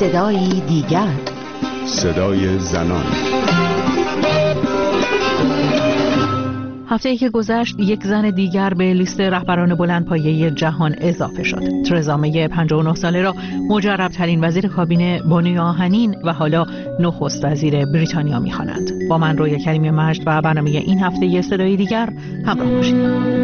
صدایی دیگر، صدای زنان. هفته‌ای که گذشت یک زن دیگر به لیست رهبران بلندپایه جهان اضافه شد. ترزا می 59 ساله را مجرب‌ترین وزیر کابینه بانی آهنین و حالا نخست وزیر بریتانیا می‌خوانند. با من رویا کریمی مجد و برنامه این هفته صدای دیگر همراه باشید.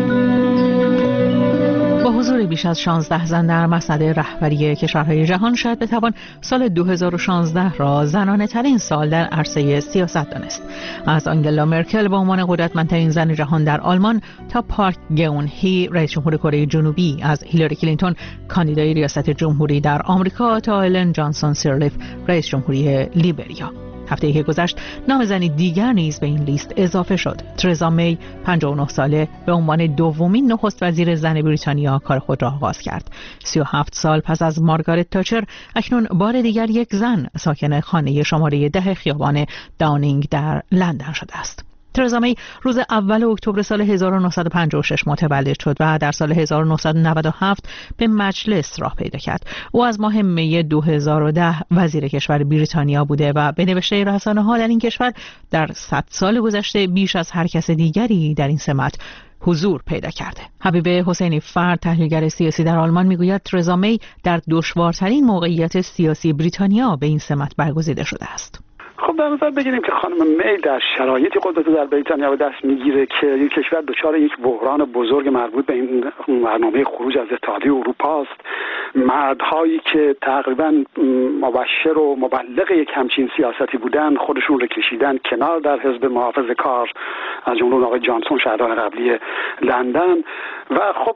با حضور بیش از 16 زن در مصعد رهبری کشورهای جهان شاید بتوان سال 2016 را زنانه ترین سال در عرصه سیاست دانست. از آنگلا مرکل به عنوان قدرتمندترین زن جهان در آلمان تا پارک گئون هی رئیس جمهور کره جنوبی، از هیلاری کلینتون کاندیدای ریاست جمهوری در آمریکا تا ایلن جانسون سیرلیف رئیس جمهوری لیبریا. هفته‌ای که گذشت نام زنی دیگر نیز به این لیست اضافه شد. ترزا می 59 ساله به عنوان دومین نخست وزیر زن بریتانیا کار خود را آغاز کرد. 37 سال پس از مارگارت تاچر اکنون بار دیگر یک زن ساکن خانه شماره 10 خیابان داونینگ در لندن شده است. ترزا می روز اول اکتبر سال 1956 متولد شد و در سال 1997 به مجلس راه پیدا کرد. او از ماه می 2010 وزیر کشور بریتانیا بوده و به نوشته رسانه‌ها در این کشور در 100 سال گذشته بیش از هر کس دیگری در این سمت حضور پیدا کرده. حبیب حسینی فرد، تحلیلگر سیاسی در آلمان، میگوید ترزا می در دشوارترین موقعیت سیاسی بریتانیا به این سمت برگزیده شده است. خب در نظر بگیریم که خانم می در شرایطی قدرت در بریتانیا به دست میگیره که یک کشور دچار یک بحران بزرگ مربوط به این برنامه خروج از اتحادیه اروپا است. مردهایی که تقریبا مبشر و مبلغ یک همچین سیاستی بودن خودشون رو کشیدن کنار در حزب محافظه کار، از جمله آقای جانسون شهردار قبلی لندن. و خب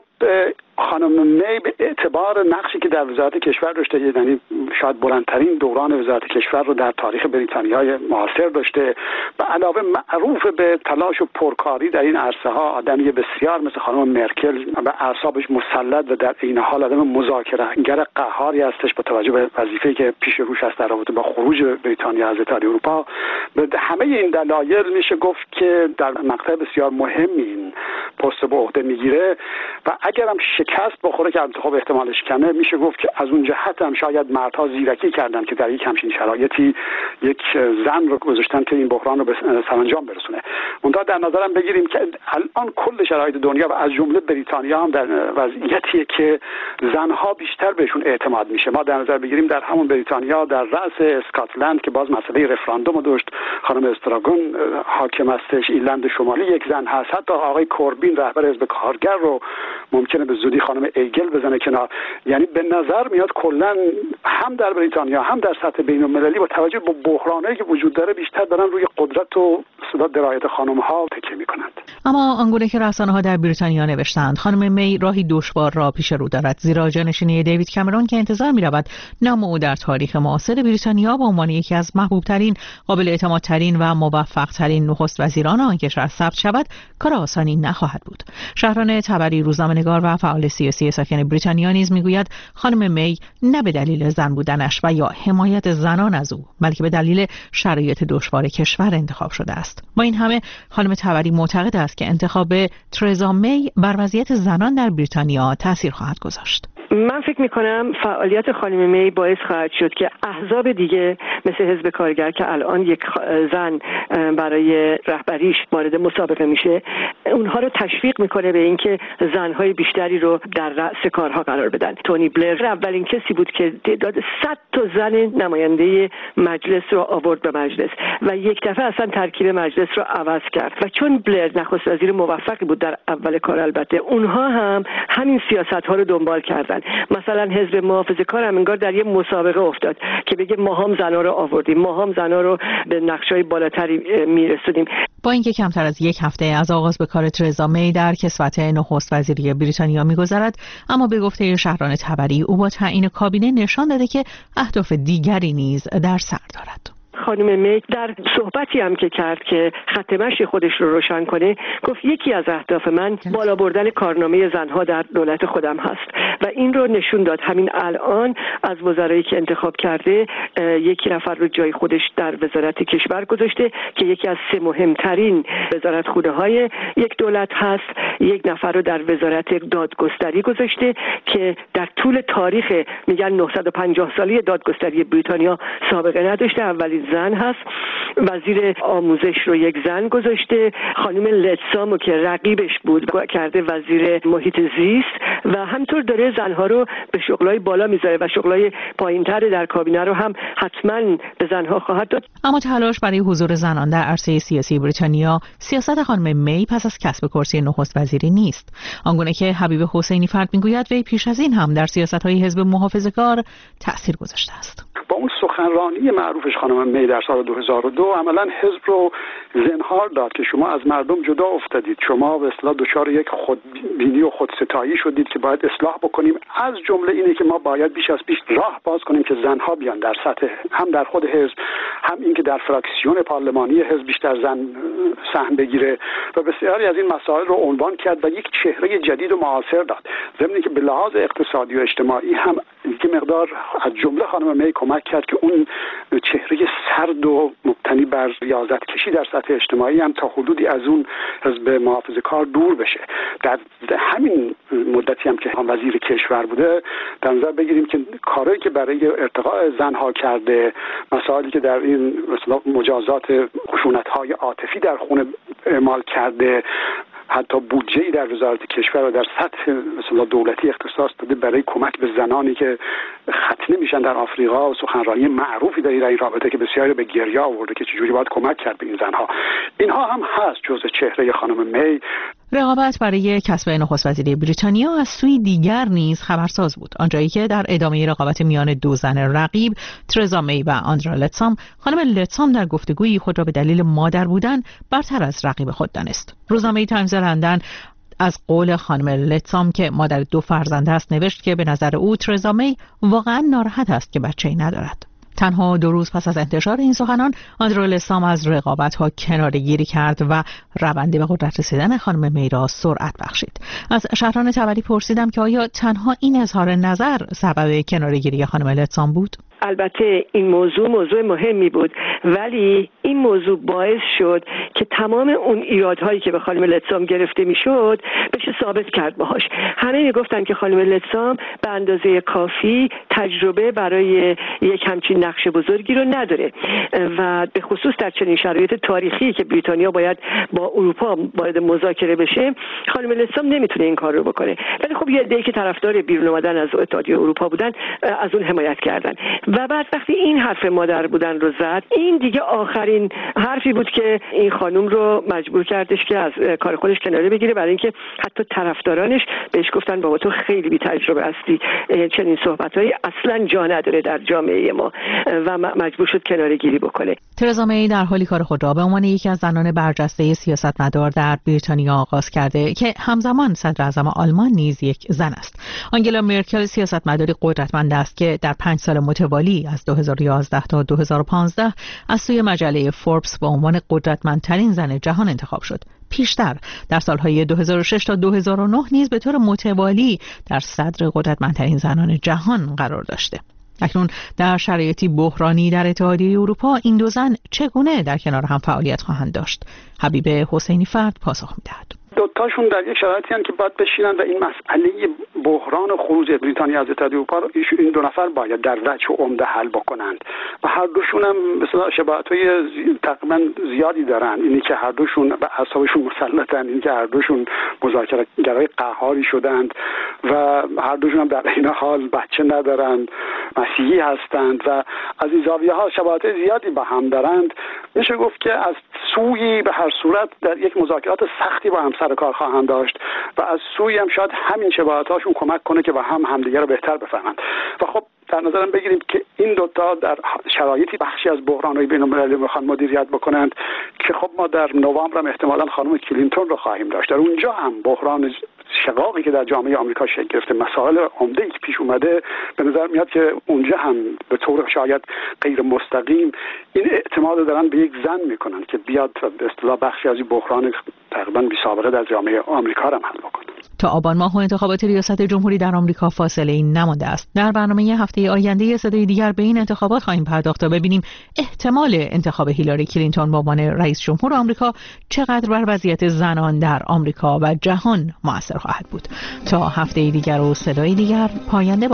خانم می به اعتبار نقشی که در وزارت کشور داشته، یعنی شاید بلندترین دوران وزارت کشور رو در تاریخ بریتانیای معاصر داشته، به علاوه معروف به تلاش و پرکاری در این عرصه ها، آدمی بسیار مثل خانم مرکل به اعصابش مسلط و در عین حال آدم مذاکره‌گر قهاری هستش با توجه به وظیفه‌ای که پیش روش است در رابطه با خروج بریتانیا از اتحادیه اروپا. به همه این دلایل میشه گفت که در مقطع بسیار مهمی این پست به عهده میگیره و اگرم شکست بخوره که انتخاب احتمالش کمه، میشه گفت که از اون جهت هم شاید مردها زیرکی کردن که در یک همچین شرایطی یک زن رو گذاشتن که این بحران رو به سرانجام برسونه. منتها در نظرم بگیریم که الان کل شرایط دنیا و از جمله بریتانیا هم در وضعیتیه که زنها بیشتر بهشون اعتماد میشه. ما در نظر بگیریم در همون بریتانیا در رأس اسکاتلند که باز مسئله رفراندوم داشت، خانم استراگون حاکم هستش، ایرلند شمالی یک زن هست، حتی آقای کوربین رهبر حزب کارگر رو ممکنه به زودی خانم ایگل بزنه کنار. یعنی به نظر میاد کلا هم در بریتانیا هم در سطح بین‌المللی با توجه به بحرانایی که وجود داره بیشتر دارن روی قدرت و صدا درایت خانم‌ها تکیه میکنند. اما آنگونه که رسانه‌ها در بریتانیا نوشتند، خانم می راهی دشوار را پیش رو دارد، زیرا جانشینی دیوید کامرون که انتظار می‌رود نام او در تاریخ معاصر بریتانیا به عنوان یکی از محبوب‌ترین، قابل اعتمادترین و موفق‌ترین نخست وزیران آن کشور ثبت شود، کار آسانی نخواهد بود. شهران تبری، روزنامه‌نگار و فعال سیاسی ساکن بریتانیا نیز میگوید خانم می نه به دلیل زن بودنش و یا حمایت زنان از او، بلکه به دلیل شرایط دشوار کشور انتخاب شده است. با این همه خانم تبری معتقد است که انتخاب ترزا می بر وضعیت زنان در بریتانیا تاثیر خواهد گذاشت. من فکر میکنم فعالیت خانم می باعث خواهد شد که احزاب دیگه مثل حزب کارگر که الان یک زن برای رهبریش وارد مسابقه میشه، اونها رو تشویق میکنه به اینکه زنهای بیشتری رو در رأس کارها قرار بدن. تونی بلر اولین کسی بود که تعداد 100 تا زن نماینده مجلس رو آورد به مجلس و یک دفعه اصلا ترکیب مجلس رو عوض کرد. و چون بلر نخست وزیر موفقی بود در اول کار، البته اونها هم همین سیاست‌ها رو دنبال کردن. مثلا حزب محافظه کار هم انگار در یه مسابقه افتاد که بگه ما هم زنا رو آوردیم، ما هم زنا رو به نقشه‌های بالاتری میرسونیم. با اینکه کمتر از یک هفته از آغاز به کار ترزا می در کسوت نخست وزیری بریتانیا می‌گذرد، اما به گفته شهران تبری او با تعیین کابینه نشان داده که اهداف دیگری نیز در سر دارد. خانم می در صحبتی هم که کرد که خط مشی خودش رو روشن کنه گفت یکی از اهداف من بالا بردن کارنامه زنها در دولت خودم هست و این رو نشون داد. همین الان از وزرایی که انتخاب کرده یکی نفر رو جای خودش در وزارت کشور گذاشته که یکی از 3 مهمترین وزارتخونه‌های یک دولت هست. یک نفر رو در وزارت دادگستری گذاشته که در طول تاریخ میگن 950 سالی دادگستری بریتانیا سابقه نداشته، اولین زن هست. وزیر آموزش رو یک زن گذاشته. خانم لتسامو که رقیبش بود کرده وزیر محیط زیست و همطور داره زنها رو به شغلای بالا میذاره و شغلای پایینتر در کابینه رو هم حتما به زنها خواهد داد. اما تلاش برای حضور زنان در عرصه سیاسی بریتانیا سیاست خانم می پس از کسب کرسی نخست وزیری نیست. آنگونه که حبیب حسینی فرد میگوید وی پیش از این هم در سیاست‌های حزب محافظه‌کار تأثیر گذاشته است. با اون سخنرانی معروفش خانم می در سال 2002 عملاً حزب رو زنهار داد که شما از مردم جدا افتادید، شما به اصطلاح دچار یک خودبینی و خودستایی شدید که باید اصلاح بکنیم. از جمله اینه که ما باید بیش از پیش راه باز کنیم که زنها بیان در سطح هم در خود حزب، هم این که در فراکسیون پارلمانی حزب بیشتر زن سهم بگیره و بسیاری از این مسائل رو عنوان کرد و یک چهره جدید و معاصر داد. ضمن اینکه به لحاظ اقتصادی و اجتماعی هم یک مقدار از جمله خانم می کمک کرد که اون چهره سرد و مبتنی بر ریاضت کشی در سطح اجتماعی هم تا حدودی از اون حزب محافظه‌کار دور بشه. در همین مدتی هم که وزیر کشور بوده در نظر بگیریم که کاری که برای ارتقاء زنها کرده، مسائلی که در این مثلا مجازات خشونت‌های عاطفی در خونه اعمال کرده، حتی بودجه‌ای در وزارت کشور و در سطح مثلا دولتی اختصاص داده برای کمک به زنانی که ختنه میشن در آفریقا و سخنرانی معروفی در این رابطه که بسیاری به گریه آورده که چجوری باید کمک کرد به این زنها. اینها هم هست جزء چهره خانم می. رقابت برای کسب نخست وزیری بریتانیا از سوی دیگر نیز خبرساز بود، آنجایی که در ادامه رقابت میان 2 زن رقیب ترزا می و آندرا لتسام، خانم لتسام در گفتگویی خود را به دلیل مادر بودن برتر از رقیب خود دانست. روزنامه تایمز لندن از قول خانم لتسام که مادر 2 فرزند است نوشت که به نظر او ترزا می واقعا ناراحت است که بچه‌ای ندارد. تنها 2 روز پس از انتشار این سخنان، آندرا لتسام از رقابت‌ها کناره‌گیری کرد و روند به قدرت رسیدن خانم می را سرعت بخشید. از شهران تبری پرسیدم که آیا تنها این اظهار نظر سبب کناره‌گیری خانم لتسام بود؟ البته این موضوع مهمی بود، ولی این موضوع باعث شد که تمام اون ایرادهایی که به خانم لتسام گرفته میشد بشه ثابت کرد باهاش. همه میگفتن که خانم لتسام به اندازه کافی تجربه برای یک همچین نقش بزرگی رو نداره و به خصوص در چنین شرایط تاریخی که بریتانیا باید با اروپا وارد مذاکره بشه، خانم لتسام نمیتونه این کار رو بکنه. ولی خب یه عده‌ای که طرفدار بیرون اومدن از اتحادیه اروپا بودن از اون حمایت کردن و بعد وقتی این حرف مادر بودن رو زد، این دیگه آخرین حرفی بود که این خانم رو مجبور کردش که از کار خودش کناره بگیره، برای اینکه حتی طرفدارانش بهش گفتن بابا تو خیلی بی تجربه هستی، چنین صحبتایی اصلا جا نداره در جامعه ما و مجبور شد کناره گیری بکنه. ترزا می در حالی کار خود را به عنوان یکی از زنان برجسته سیاستمدار در بریتانیا آغاز کرده که همزمان صدر اعظم آلمان نیز یک زن است. آنگلا مرکل سیاستمداری قدرتمند است که در 5 سال متوالی از 2011 تا 2015 از سوی مجله فوربس به عنوان قدرتمندترین زن جهان انتخاب شد. پیشتر در سالهای 2006 تا 2009 نیز به طور متوالی در صدر قدرتمندترین زنان جهان قرار داشته. اکنون در شرایطی بحرانی در اتحادیه اروپا این 2 زن چگونه در کنار هم فعالیت خواهند داشت؟ حبیب حسینی فرد پاسخ می‌دهد. دوتاشون در یک شرایطی هستند که باید بشینن و این مسئله بحران خروج بریتانیا از اتحادیه اروپا رو این 2 نفر باید در وجه و عمده حل بکنند و هر دوشون هم مثلا شباهت‌های تقریبا زیادی دارن. اینی که هر دوشون به اعصابشون مسلطن، اینی که هر دوشون مذاکره‌گرای قهاری شدند و هر دوشون هم در این حال بچه ندارند، مسیحی هستند و از این زاویه‌ها شباهت‌های زیادی با هم دارند. میشه گفت که از سویی به هر صورت در یک مذاکرات سختی با هم سر کار خواهند داشت و از سویی هم شاید همین شباهت‌هاشون کمک کنه که با هم همدیگه رو بهتر بفهمند. و خب در نظرم بگیریم که این 2 تا در شرایطی بخشی از بحران‌های بین‌المللی میخوان مدیریت بکنند که خب ما در نوامبر هم احتمالاً خانم کلینتون رو خواهیم داشت. در اونجا هم بحران شقاقی که در جامعه آمریکا شکل گرفته، مسائل عمده‌ای که پیش اومده، به نظر میاد که اونجا هم به طور شاید غیر مستقیم این اعتماد دارن به یک زن میکنن که بیاد به اصطلاح بخشی از این بحران تقریبا بی سابقه در جامعه آمریکا را حل بکنه. تا آبان ماه و انتخابات ریاست جمهوری در آمریکا فاصله نمانده است. در برنامه هفته آینده صدای دیگر به این انتخابات خواهیم پرداخت تا ببینیم احتمال انتخاب هیلاری کلینتون به عنوان رئیس جمهور آمریکا چقدر بر وضعیت زنان در آمریکا و جهان مؤثر خواهد بود. تا هفته دیگر و صدای دیگر، پاینده